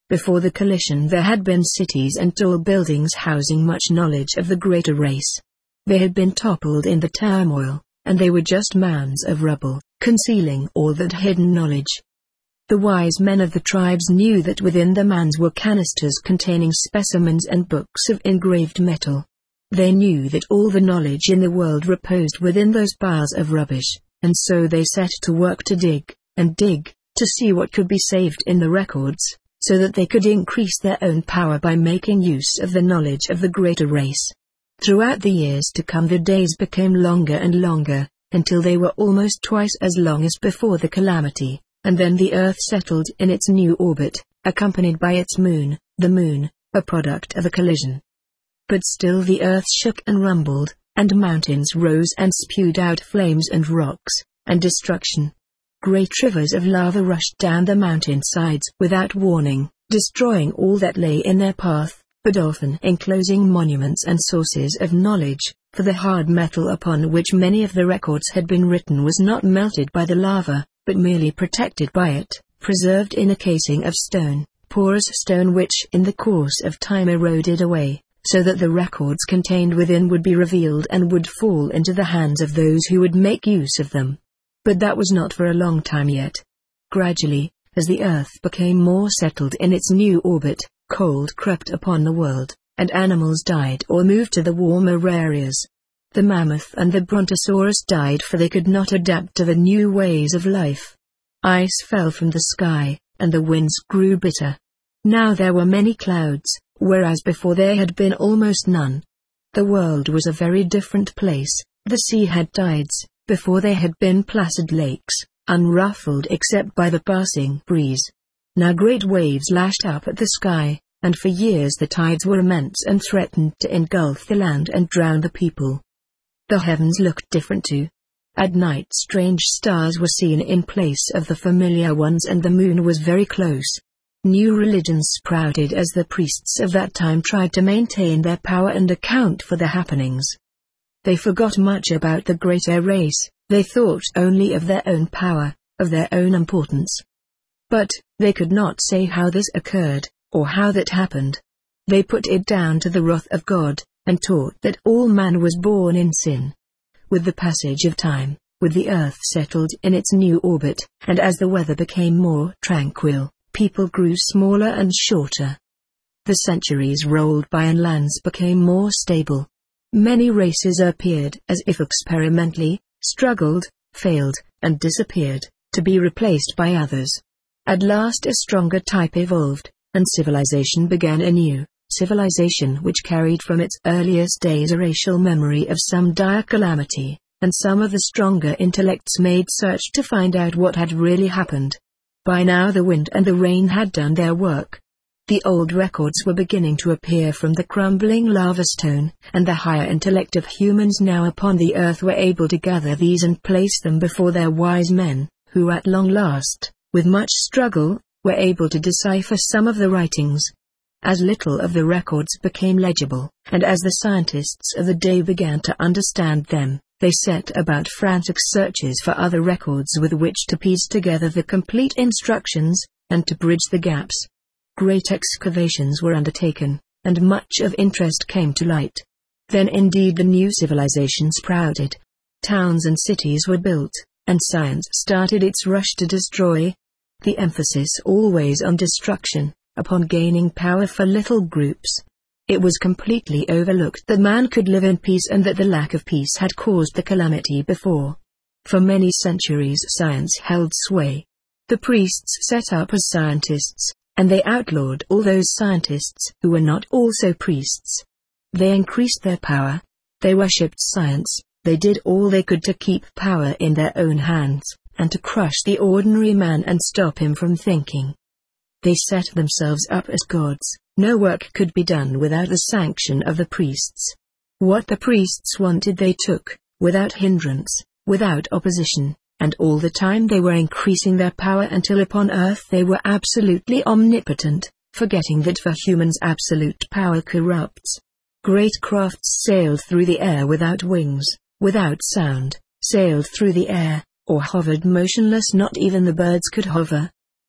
Before the collision there had been cities and tall buildings housing much knowledge of the greater race. They had been toppled in the turmoil, and they were just mounds of rubble, concealing all that hidden knowledge. The wise men of the tribes knew that within the mounds were canisters containing specimens and books of engraved metal. They knew that all the knowledge in the world reposed within those piles of rubbish, and so they set to work to dig, and dig, to see what could be saved in the records, so that they could increase their own power by making use of the knowledge of the greater race. Throughout the years to come the days became longer and longer, until they were almost twice as long as before the calamity, and then the Earth settled in its new orbit, accompanied by its moon, the moon, a product of a collision. But still the Earth shook and rumbled, and mountains rose and spewed out flames and rocks, and destruction. Great rivers of lava rushed down the mountain sides without warning, destroying all that lay in their path, but often enclosing monuments and sources of knowledge, for the hard metal upon which many of the records had been written was not melted by the lava, but merely protected by it, preserved in a casing of stone, porous stone which in the course of time eroded away, so that the records contained within would be revealed and would fall into the hands of those who would make use of them. But that was not for a long time yet. Gradually, as the Earth became more settled in its new orbit, cold crept upon the world, and animals died or moved to the warmer areas. The mammoth and the brontosaurus died for they could not adapt to the new ways of life. Ice fell from the sky, and the winds grew bitter. Now there were many clouds, whereas before there had been almost none. The world was a very different place. The sea had tides, before there had been placid lakes, unruffled except by the passing breeze. Now great waves lashed up at the sky, and for years the tides were immense and threatened to engulf the land and drown the people. The heavens looked different too. At night strange stars were seen in place of the familiar ones, and the moon was very close. New religions sprouted as the priests of that time tried to maintain their power and account for the happenings. They forgot much about the greater race. They thought only of their own power, of their own importance. But they could not say how this occurred, or how that happened. They put it down to the wrath of God, and taught that all man was born in sin. With the passage of time, with the Earth settled in its new orbit, and as the weather became more tranquil, people grew smaller and shorter. The centuries rolled by and lands became more stable. Many races appeared as if experimentally, struggled, failed, and disappeared, to be replaced by others. At last a stronger type evolved, and civilization began anew, civilization which carried from its earliest days a racial memory of some dire calamity, and some of the stronger intellects made search to find out what had really happened. By now the wind and the rain had done their work. The old records were beginning to appear from the crumbling lava stone, and the higher intellect of humans now upon the earth were able to gather these and place them before their wise men, who at long last, with much struggle, were able to decipher some of the writings. As little of the records became legible, and as the scientists of the day began to understand them, they set about frantic searches for other records with which to piece together the complete instructions, and to bridge the gaps. Great excavations were undertaken, and much of interest came to light. Then indeed the new civilization sprouted. Towns and cities were built, and science started its rush to destroy. The emphasis always on destruction, upon gaining power for little groups. It was completely overlooked that man could live in peace, and that the lack of peace had caused the calamity before. For many centuries science held sway. The priests set up as scientists, and they outlawed all those scientists who were not also priests. They increased their power. They worshipped science. They did all they could to keep power in their own hands, and to crush the ordinary man and stop him from thinking. They set themselves up as gods. No work could be done without the sanction of the priests. What the priests wanted they took, without hindrance, without opposition, and all the time they were increasing their power until upon earth they were absolutely omnipotent, forgetting that for humans absolute power corrupts. Great crafts sailed through the air without wings, without sound, sailed through the air, or hovered motionless. Not even the birds could hover.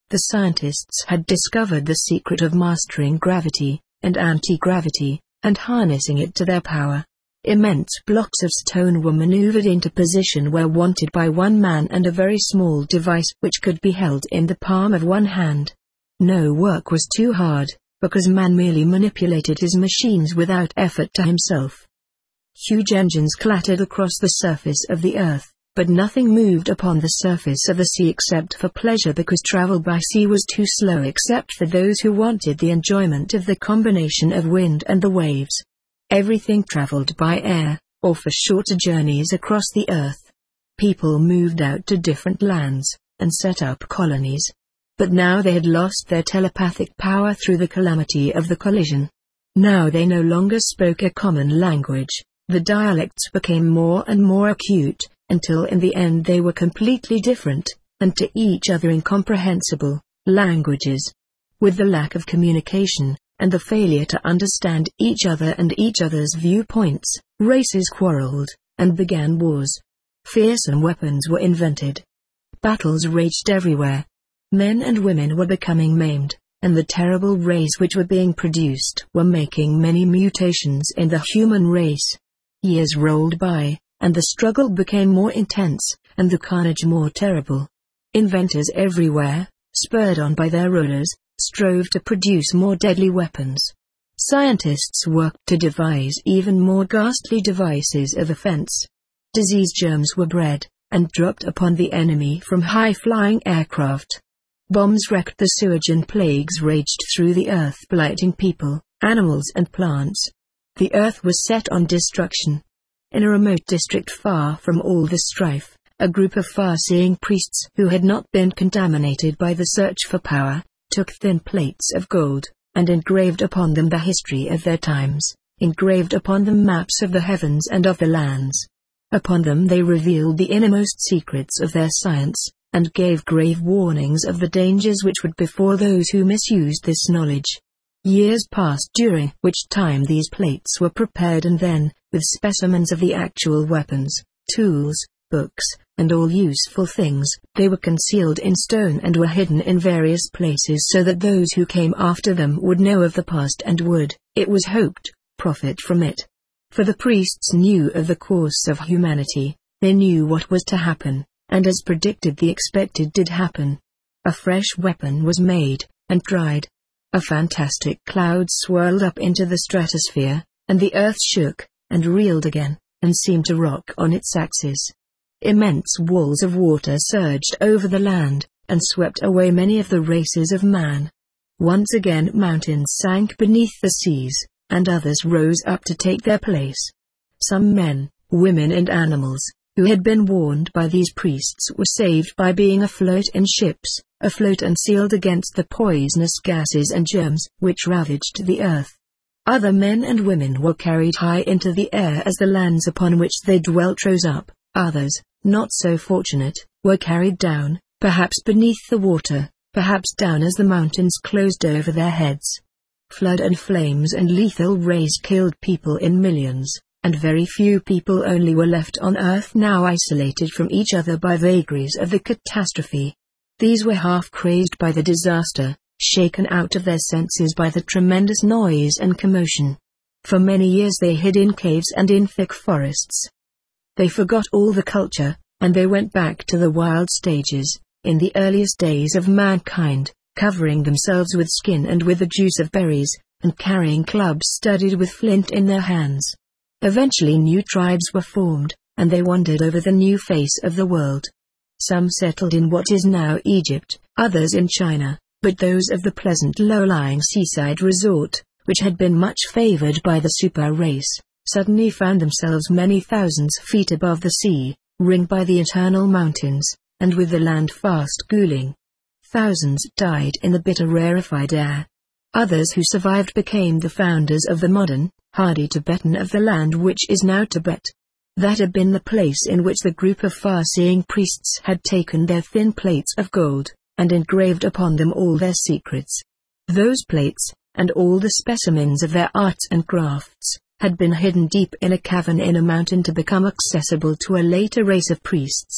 The scientists had discovered the secret of mastering gravity and anti-gravity, and harnessing it to their power. Immense blocks of stone were maneuvered into position where wanted by one man, and a very small device which could be held in the palm of one hand. No work was too hard, because man merely manipulated his machines without effort to himself. Huge engines clattered across the surface of the earth, but nothing moved upon the surface of the sea except for pleasure, because travel by sea was too slow except for those who wanted the enjoyment of the combination of wind and the waves. Everything traveled by air, or for shorter journeys across the earth. People moved out to different lands, and set up colonies. But now they had lost their telepathic power through the calamity of the collision. Now they no longer spoke a common language. The dialects became more and more acute, until in the end they were completely different, and to each other incomprehensible, languages. With the lack of communication, and the failure to understand each other and each other's viewpoints, races quarreled, and began wars. Fearsome weapons were invented. Battles raged everywhere. Men and women were becoming maimed, and the terrible rays which were being produced were making many mutations in the human race. Years rolled by, and the struggle became more intense, and the carnage more terrible. Inventors everywhere, spurred on by their rulers, strove to produce more deadly weapons. Scientists worked to devise even more ghastly devices of offense. Disease germs were bred, and dropped upon the enemy from high-flying aircraft. Bombs wrecked the sewage, and plagues raged through the earth, blighting people, animals and plants. The earth was set on destruction. In a remote district far from all the strife, a group of far-seeing priests who had not been contaminated by the search for power, took thin plates of gold, and engraved upon them the history of their times, engraved upon them maps of the heavens and of the lands. Upon them they revealed the innermost secrets of their science, and gave grave warnings of the dangers which would befall those who misused this knowledge. Years passed, during which time these plates were prepared, and then, with specimens of the actual weapons, tools, books, and all useful things, they were concealed in stone and were hidden in various places, so that those who came after them would know of the past and would, it was hoped, profit from it. For the priests knew of the course of humanity, they knew what was to happen, and as predicted the expected did happen. A fresh weapon was made, and tried. A fantastic cloud swirled up into the stratosphere, and the earth shook, and reeled again, and seemed to rock on its axis. Immense walls of water surged over the land, and swept away many of the races of man. Once again mountains sank beneath the seas, and others rose up to take their place. Some men, women and animals, who had been warned by these priests, were saved by being afloat in ships, afloat and sealed against the poisonous gases and germs which ravaged the earth. Other men and women were carried high into the air as the lands upon which they dwelt rose up. Others, not so fortunate, were carried down, perhaps beneath the water, perhaps down as the mountains closed over their heads. Flood and flames and lethal rays killed people in millions, and very few people only were left on earth, now isolated from each other by vagaries of the catastrophe. These were half crazed by the disaster, shaken out of their senses by the tremendous noise and commotion. For many years they hid in caves and in thick forests. They forgot all the culture, and they went back to the wild stages, in the earliest days of mankind, covering themselves with skin and with the juice of berries, and carrying clubs studded with flint in their hands. Eventually new tribes were formed, and they wandered over the new face of the world. Some settled in what is now Egypt, others in China, but those of the pleasant low-lying seaside resort, which had been much favored by the super race, suddenly found themselves many thousands feet above the sea, ringed by the eternal mountains, and with the land fast cooling. Thousands died in the bitter rarefied air. Others who survived became the founders of the modern, hardy Tibetan of the land which is now Tibet. That had been the place in which the group of far-seeing priests had taken their thin plates of gold, and engraved upon them all their secrets. Those plates, and all the specimens of their arts and crafts, had been hidden deep in a cavern in a mountain to become accessible to a later race of priests.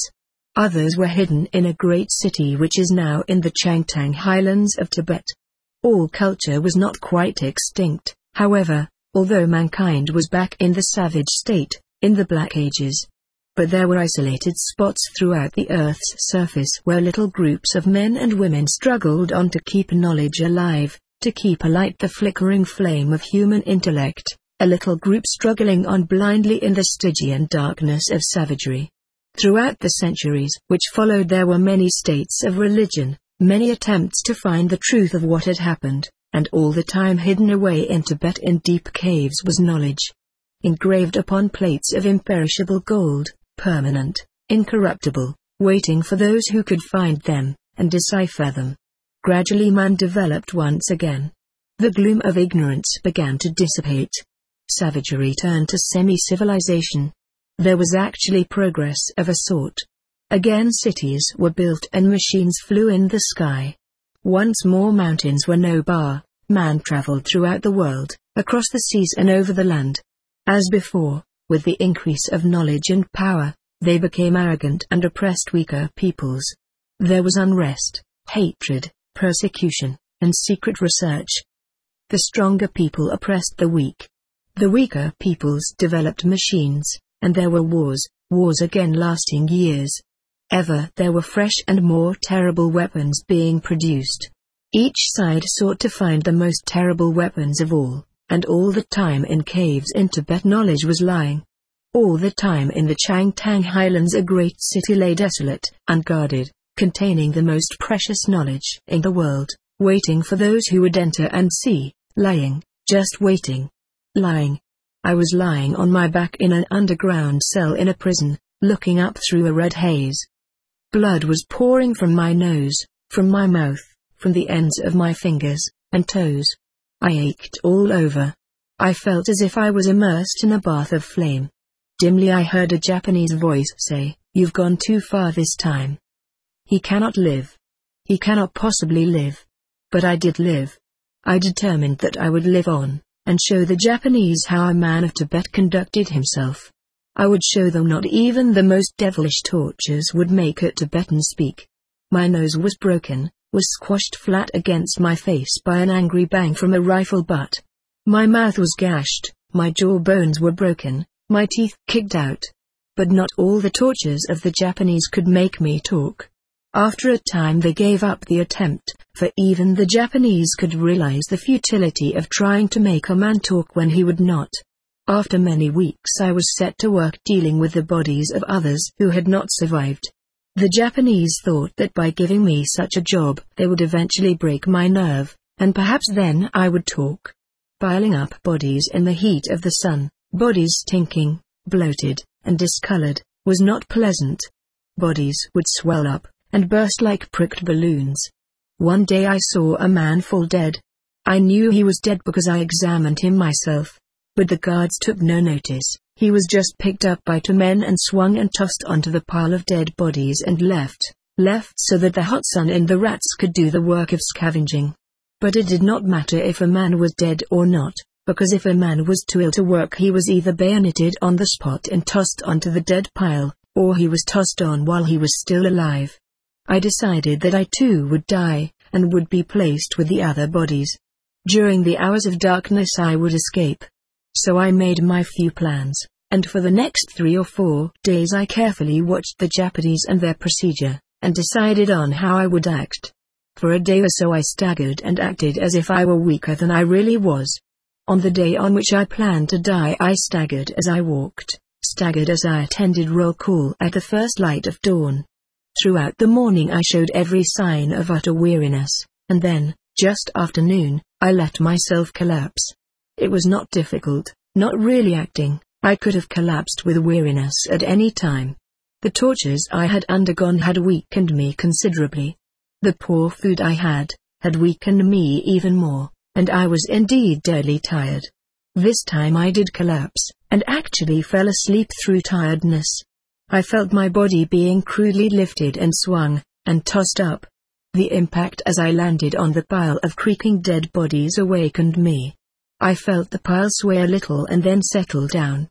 Others were hidden in a great city which is now in the Changtang highlands of Tibet. All culture was not quite extinct, however, although mankind was back in the savage state, in the Black Ages. But there were isolated spots throughout the Earth's surface where little groups of men and women struggled on to keep knowledge alive, to keep alight the flickering flame of human intellect, a little group struggling on blindly in the Stygian darkness of savagery. Throughout the centuries which followed there were many states of religion, many attempts to find the truth of what had happened, and all the time hidden away in Tibet in deep caves was knowledge. Engraved upon plates of imperishable gold, permanent, incorruptible, waiting for those who could find them, and decipher them. Gradually man developed once again. The gloom of ignorance began to dissipate. Savagery turned to semi-civilization. There was actually progress of a sort. Again cities were built and machines flew in the sky. Once more mountains were no bar, man traveled throughout the world, across the seas and over the land. As before, with the increase of knowledge and power, they became arrogant and oppressed weaker peoples. There was unrest, hatred, persecution, and secret research. The stronger people oppressed the weak. The weaker peoples developed machines, and there were wars again lasting years. Ever there were fresh and more terrible weapons being produced. Each side sought to find the most terrible weapons of all the time in caves in Tibet knowledge was lying. All the time in the Changtang highlands a great city lay desolate, unguarded, containing the most precious knowledge in the world, waiting for those who would enter and see, lying, just waiting. Lying. I was lying on my back in an underground cell in a prison, looking up through a red haze. Blood was pouring from my nose, from my mouth, from the ends of my fingers and toes. I ached all over. I felt as if I was immersed in a bath of flame. Dimly I heard a Japanese voice say, "You've gone too far this time. He cannot live. He cannot possibly live." But I did live. I determined that I would live on, and show the Japanese how a man of Tibet conducted himself. I would show them not even the most devilish tortures would make a Tibetan speak. My nose was broken, was squashed flat against my face by an angry bang from a rifle butt. My mouth was gashed, my jaw bones were broken, my teeth kicked out. But not all the tortures of the Japanese could make me talk. After a time they gave up the attempt, for even the Japanese could realize the futility of trying to make a man talk when he would not. After many weeks I was set to work dealing with the bodies of others who had not survived. The Japanese thought that by giving me such a job they would eventually break my nerve, and perhaps then I would talk. Piling up bodies in the heat of the sun, bodies stinking, bloated, and discolored, was not pleasant. Bodies would swell up and burst like pricked balloons. One day I saw a man fall dead. I knew he was dead because I examined him myself. But the guards took no notice. He was just picked up by 2 men and swung and tossed onto the pile of dead bodies and left so that the hot sun and the rats could do the work of scavenging. But it did not matter if a man was dead or not, because if a man was too ill to work he was either bayoneted on the spot and tossed onto the dead pile, or he was tossed on while he was still alive. I decided that I too would die, and would be placed with the other bodies. During the hours of darkness I would escape. So I made my few plans, and for the next 3 or 4 days I carefully watched the Japanese and their procedure, and decided on how I would act. For a day or so I staggered and acted as if I were weaker than I really was. On the day on which I planned to die I staggered as I walked, staggered as I attended roll call at the first light of dawn. Throughout the morning I showed every sign of utter weariness, and then, just after noon, I let myself collapse. It was not difficult, not really acting. I could have collapsed with weariness at any time. The tortures I had undergone had weakened me considerably. The poor food I had weakened me even more, and I was indeed deadly tired. This time I did collapse, and actually fell asleep through tiredness. I felt my body being crudely lifted and swung, and tossed up. The impact as I landed on the pile of creaking dead bodies awakened me. I felt the pile sway a little and then settle down.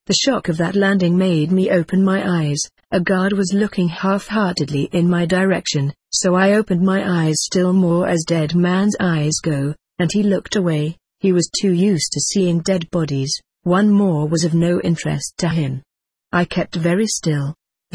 The shock of that landing made me open my eyes. A guard was looking half-heartedly in my direction, so I opened my eyes still more as dead man's eyes go, and he looked away. He was too used to seeing dead bodies. One more was of no interest to him. I kept very still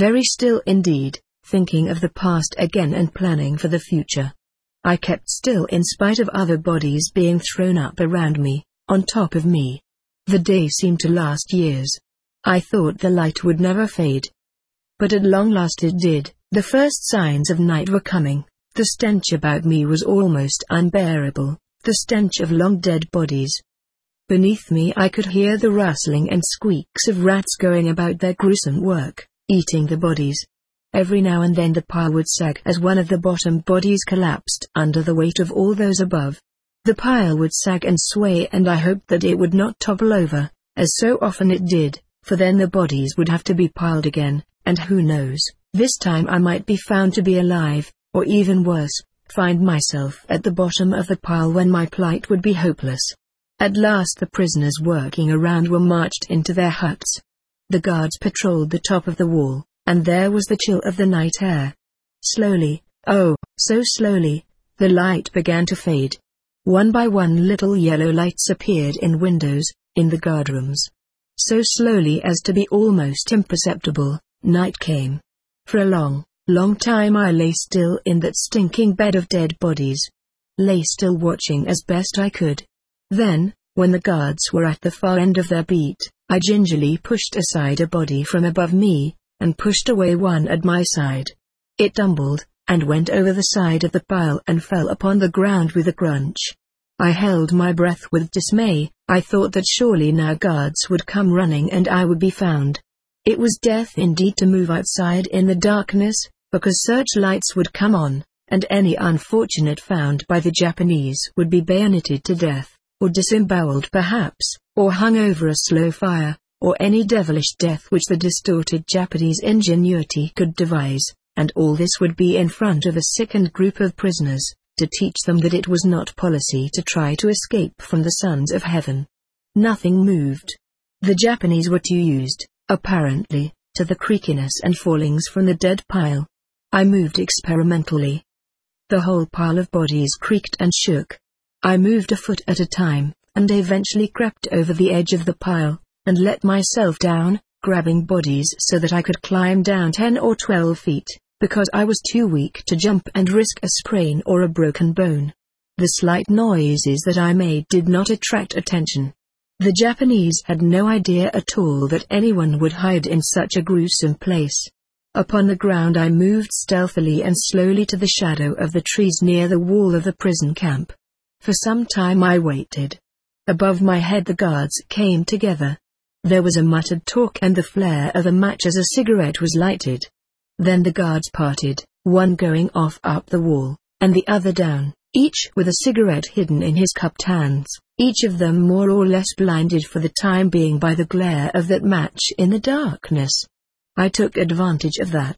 indeed, thinking of the past again and planning for the future. I kept still in spite of other bodies being thrown up around me, on top of me. The day seemed to last years. I thought the light would never fade. But at long last it did. The first signs of night were coming. The stench about me was almost unbearable, the stench of long dead bodies. Beneath me I could hear the rustling and squeaks of rats going about their gruesome work, eating the bodies. Every now and then the pile would sag as one of the bottom bodies collapsed under the weight of all those above. The pile would sag and sway, and I hoped that it would not topple over, as so often it did, for then the bodies would have to be piled again, and who knows, this time I might be found to be alive, or even worse, find myself at the bottom of the pile when my plight would be hopeless. At last the prisoners working around were marched into their huts. The guards patrolled the top of the wall, and there was the chill of the night air. Slowly, oh, so slowly, the light began to fade. One by one little yellow lights appeared in windows, in the guardrooms. So slowly as to be almost imperceptible, night came. For a long, long time I lay still in that stinking bed of dead bodies. Lay still watching as best I could. Then, when the guards were at the far end of their beat, I gingerly pushed aside a body from above me, and pushed away one at my side. It tumbled, and went over the side of the pile and fell upon the ground with a crunch. I held my breath with dismay. I thought that surely now guards would come running and I would be found. It was death indeed to move outside in the darkness, because searchlights would come on, and any unfortunate found by the Japanese would be bayoneted to death, or disemboweled perhaps, or hung over a slow fire, or any devilish death which the distorted Japanese ingenuity could devise, and all this would be in front of a sickened group of prisoners, to teach them that it was not policy to try to escape from the sons of heaven. Nothing moved. The Japanese were too used, apparently, to the creakiness and fallings from the dead pile. I moved experimentally. The whole pile of bodies creaked and shook. I moved a foot at a time, and eventually crept over the edge of the pile, and let myself down, grabbing bodies so that I could climb down 10 or 12 feet, because I was too weak to jump and risk a sprain or a broken bone. The slight noises that I made did not attract attention. The Japanese had no idea at all that anyone would hide in such a gruesome place. Upon the ground I moved stealthily and slowly to the shadow of the trees near the wall of the prison camp. For some time I waited. Above my head the guards came together. There was a muttered talk and the flare of a match as a cigarette was lighted. Then the guards parted, one going off up the wall, and the other down, each with a cigarette hidden in his cupped hands, each of them more or less blinded for the time being by the glare of that match in the darkness. I took advantage of that.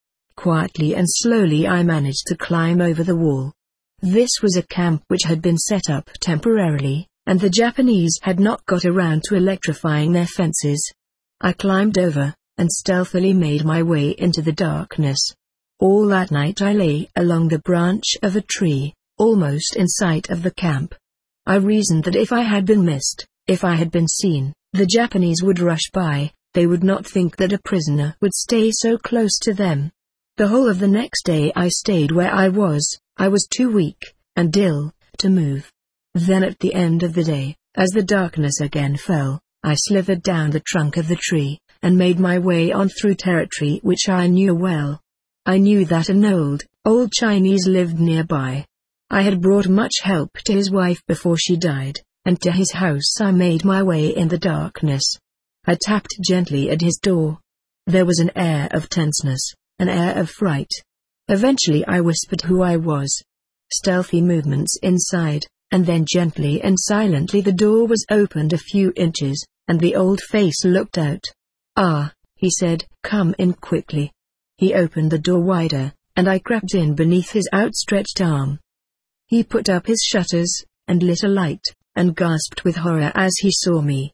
Quietly and slowly I managed to climb over the wall. This was a camp which had been set up temporarily, and the Japanese had not got around to electrifying their fences. I climbed over, and stealthily made my way into the darkness. All that night I lay along the branch of a tree, almost in sight of the camp. I reasoned that if I had been missed, if I had been seen, the Japanese would rush by. They would not think that a prisoner would stay so close to them. The whole of the next day I stayed where I was too weak, and ill, to move. Then at the end of the day, as the darkness again fell, I slithered down the trunk of the tree, and made my way on through territory which I knew well. I knew that an old Chinese lived nearby. I had brought much help to his wife before she died, and to his house I made my way in the darkness. I tapped gently at his door. There was an air of tenseness, an air of fright. Eventually I whispered who I was. Stealthy movements inside, and then gently and silently the door was opened a few inches, and the old face looked out. "Ah," he said, "come in quickly." He opened the door wider, and I crept in beneath his outstretched arm. He put up his shutters, and lit a light, and gasped with horror as he saw me.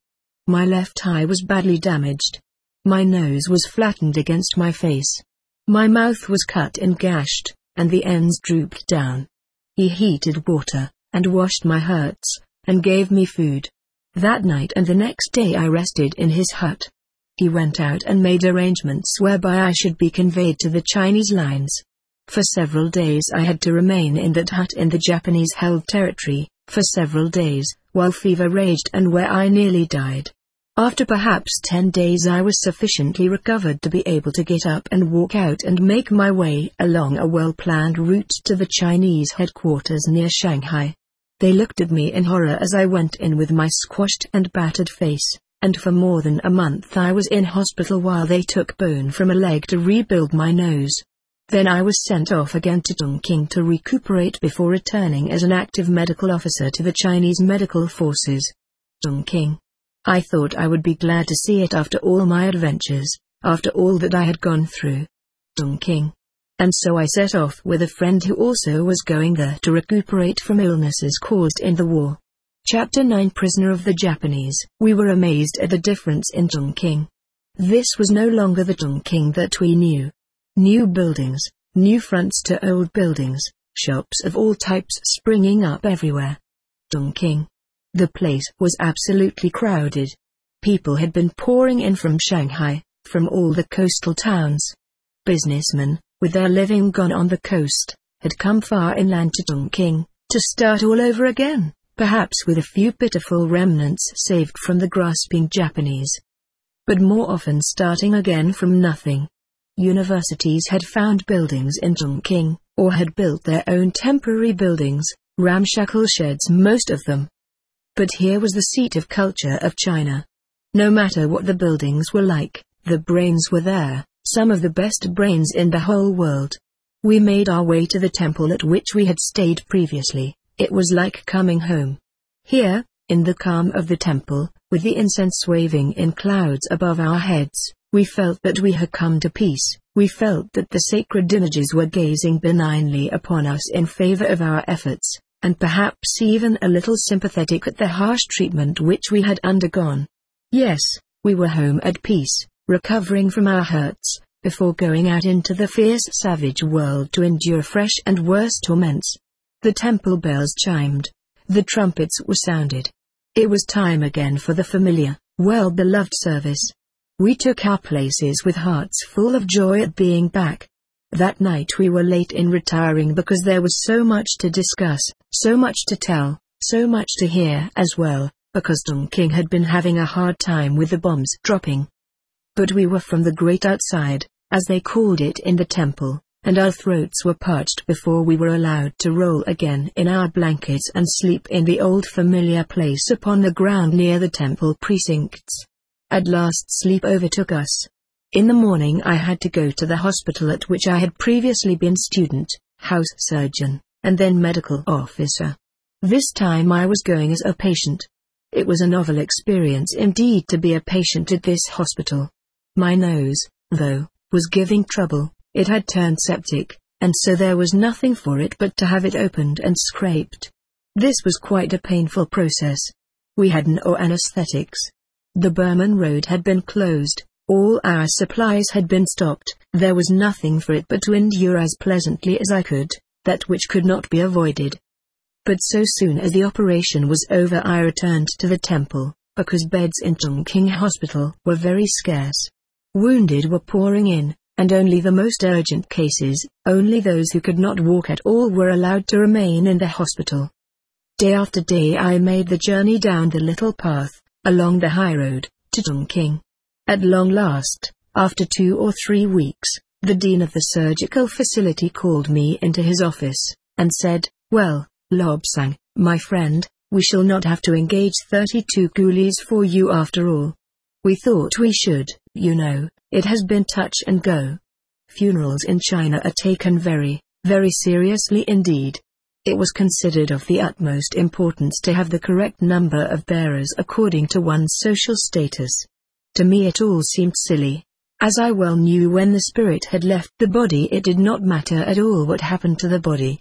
My left eye was badly damaged. My nose was flattened against my face. My mouth was cut and gashed, and the ends drooped down. He heated water, and washed my hurts, and gave me food. That night and the next day I rested in his hut. He went out and made arrangements whereby I should be conveyed to the Chinese lines. For several days I had to remain in that hut in the Japanese-held territory, for several days, while fever raged and where I nearly died. After perhaps 10 days I was sufficiently recovered to be able to get up and walk out and make my way along a well-planned route to the Chinese headquarters near Shanghai. They looked at me in horror as I went in with my squashed and battered face, and for more than a month I was in hospital while they took bone from a leg to rebuild my nose. Then I was sent off again to Chongqing to recuperate before returning as an active medical officer to the Chinese medical forces. Chongqing. I thought I would be glad to see it after all my adventures, after all that I had gone through. Chongqing. And so I set off with a friend who also was going there to recuperate from illnesses caused in the war. Chapter 9 Prisoner of the Japanese. We were amazed at the difference in Chongqing. This was no longer the Chongqing that we knew. New buildings, new fronts to old buildings, shops of all types springing up everywhere. Chongqing. The place was absolutely crowded. People had been pouring in from Shanghai, from all the coastal towns. Businessmen, with their living gone on the coast, had come far inland to Chongqing, to start all over again, perhaps with a few pitiful remnants saved from the grasping Japanese. But more often starting again from nothing. Universities had found buildings in Chongqing, or had built their own temporary buildings, ramshackle sheds most of them. But here was the seat of culture of China. No matter what the buildings were like, the brains were there, some of the best brains in the whole world. We made our way to the temple at which we had stayed previously. It was like coming home. Here, in the calm of the temple, with the incense waving in clouds above our heads, we felt that we had come to peace. We felt that the sacred images were gazing benignly upon us in favor of our efforts, and perhaps even a little sympathetic at the harsh treatment which we had undergone. Yes, we were home at peace, recovering from our hurts, before going out into the fierce savage world to endure fresh and worse torments. The temple bells chimed. The trumpets were sounded. It was time again for the familiar, well-beloved service. We took our places with hearts full of joy at being back. That night we were late in retiring because there was so much to discuss, so much to tell, so much to hear as well, because Chongqing had been having a hard time with the bombs dropping. But we were from the great outside, as they called it in the temple, and our throats were parched before we were allowed to roll again in our blankets and sleep in the old familiar place upon the ground near the temple precincts. At last sleep overtook us. In the morning I had to go to the hospital at which I had previously been student, house surgeon, and then medical officer. This time I was going as a patient. It was a novel experience indeed to be a patient at this hospital. My nose, though, was giving trouble. It had turned septic, and so there was nothing for it but to have it opened and scraped. This was quite a painful process. We had no anesthetics. The Burman Road had been closed. All our supplies had been stopped. There was nothing for it but to endure as pleasantly as I could, that which could not be avoided. But so soon as the operation was over I returned to the temple, because beds in Chongqing Hospital were very scarce. Wounded were pouring in, and only the most urgent cases, only those who could not walk at all were allowed to remain in the hospital. Day after day I made the journey down the little path, along the high road, to Chongqing. At long last, after 2 or 3 weeks, the dean of the surgical facility called me into his office, and said, "Well, Lobsang, my friend, we shall not have to engage 32 coolies for you after all. We thought we should, you know, it has been touch and go. Funerals in China are taken very, very seriously indeed. It was considered of the utmost importance to have the correct number of bearers according to one's social status. To me it all seemed silly. As I well knew when the spirit had left the body it did not matter at all what happened to the body.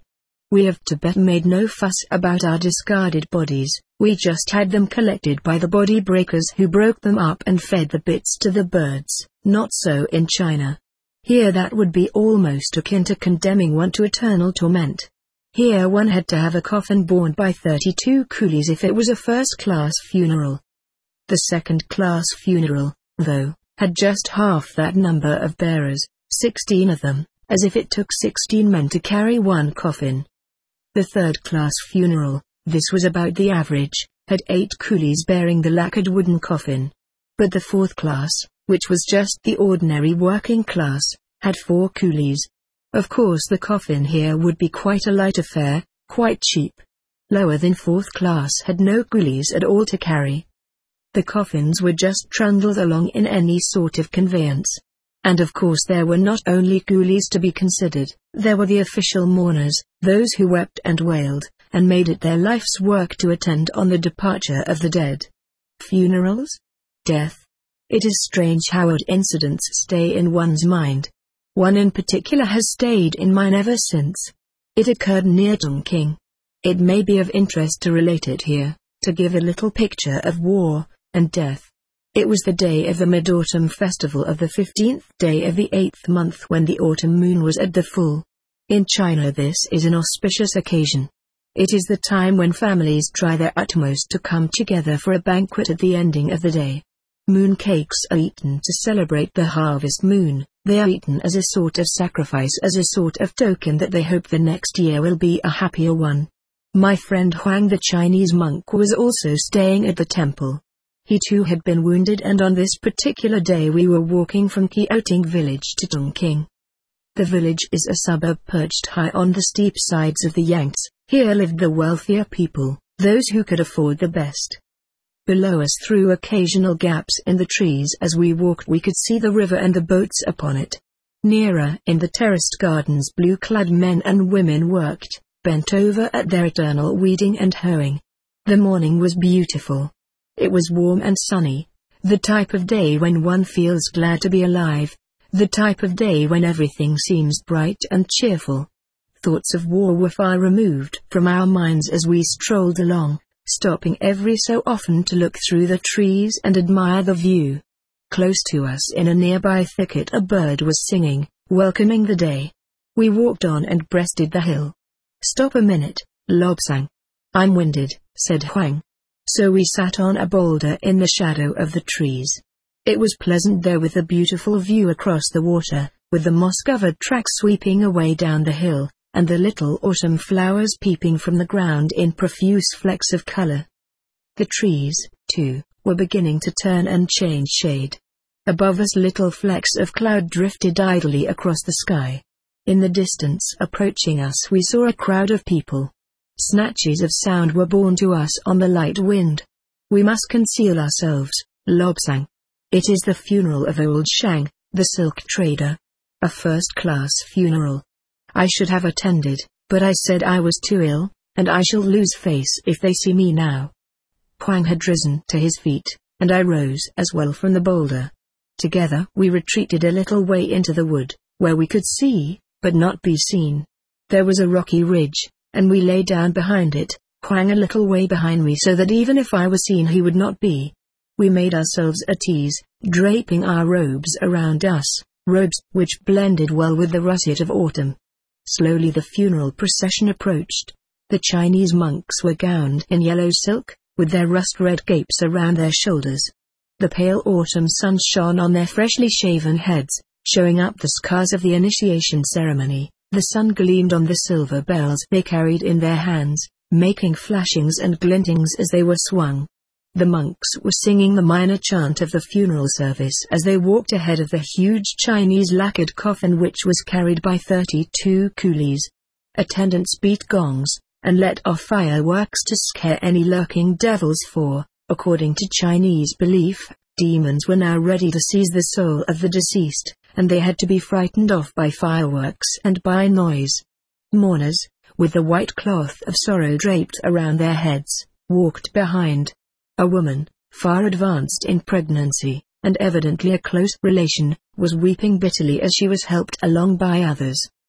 We of Tibet made no fuss about our discarded bodies, we just had them collected by the body breakers who broke them up and fed the bits to the birds. Not so in China. Here that would be almost akin to condemning one to eternal torment. Here one had to have a coffin borne by 32 coolies if it was a first-class funeral. The second-class funeral, though, had just half that number of bearers, 16 of them, as if it took 16 men to carry one coffin. The third-class funeral, this was about the average, had 8 coolies bearing the lacquered wooden coffin. But the fourth class, which was just the ordinary working class, had 4 coolies. Of course the coffin here would be quite a light affair, quite cheap. Lower than fourth class had no coolies at all to carry. The coffins were just trundled along in any sort of conveyance. And of course there were not only coolies to be considered, there were the official mourners, those who wept and wailed, and made it their life's work to attend on the departure of the dead. Funerals? Death. It is strange how odd incidents stay in one's mind. One in particular has stayed in mine ever since. It occurred near Chongqing. It may be of interest to relate it here, to give a little picture of war and death. It was the day of the Mid-Autumn Festival of the 15th day of the 8th month when the autumn moon was at the full. In China this is an auspicious occasion. It is the time when families try their utmost to come together for a banquet at the ending of the day. Moon cakes are eaten to celebrate the harvest moon. They are eaten as a sort of sacrifice, as a sort of token that they hope the next year will be a happier one. My friend Huang, the Chinese monk, was also staying at the temple. He too had been wounded, and on this particular day we were walking from Qiuting village to Chongqing. The village is a suburb perched high on the steep sides of the Yangtze. Here lived the wealthier people, those who could afford the best. Below us, through occasional gaps in the trees as we walked, we could see the river and the boats upon it. Nearer, in the terraced gardens, blue-clad men and women worked, bent over at their eternal weeding and hoeing. The morning was beautiful. It was warm and sunny, the type of day when one feels glad to be alive, the type of day when everything seems bright and cheerful. Thoughts of war were far removed from our minds as we strolled along, stopping every so often to look through the trees and admire the view. Close to us in a nearby thicket a bird was singing, welcoming the day. We walked on and breasted the hill. "Stop a minute, Lobsang. I'm winded," said Huang. So we sat on a boulder in the shadow of the trees. It was pleasant there with a beautiful view across the water, with the moss-covered tracks sweeping away down the hill, and the little autumn flowers peeping from the ground in profuse flecks of color. The trees, too, were beginning to turn and change shade. Above us little flecks of cloud drifted idly across the sky. In the distance approaching us we saw a crowd of people. Snatches of sound were borne to us on the light wind. "We must conceal ourselves, Lobsang. It is the funeral of old Shang, the silk trader. A first-class funeral. I should have attended, but I said I was too ill, and I shall lose face if they see me now." Huang had risen to his feet, and I rose as well from the boulder. Together we retreated a little way into the wood, where we could see, but not be seen. There was a rocky ridge, and we lay down behind it, Huang a little way behind me so that even if I were seen he would not be. We made ourselves at ease, draping our robes around us, robes which blended well with the russet of autumn. Slowly the funeral procession approached. The Chinese monks were gowned in yellow silk, with their rust-red capes around their shoulders. The pale autumn sun shone on their freshly shaven heads, showing up the scars of the initiation ceremony. The sun gleamed on the silver bells they carried in their hands, making flashings and glintings as they were swung. The monks were singing the minor chant of the funeral service as they walked ahead of the huge Chinese lacquered coffin which was carried by 32 coolies. Attendants beat gongs, and let off fireworks to scare any lurking devils for, according to Chinese belief, demons were now ready to seize the soul of the deceased, and they had to be frightened off by fireworks and by noise. Mourners, with the white cloth of sorrow draped around their heads, walked behind. A woman, far advanced in pregnancy, and evidently a close relation, was weeping bitterly as she was helped along by others.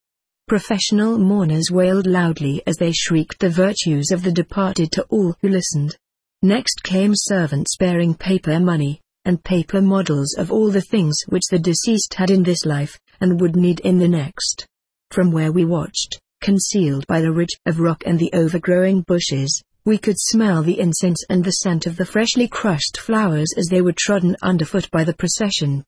Professional mourners wailed loudly as they shrieked the virtues of the departed to all who listened. Next came servants bearing paper money, and paper models of all the things which the deceased had in this life, and would need in the next. From where we watched, concealed by the ridge of rock and the overgrowing bushes, we could smell the incense and the scent of the freshly crushed flowers as they were trodden underfoot by the procession.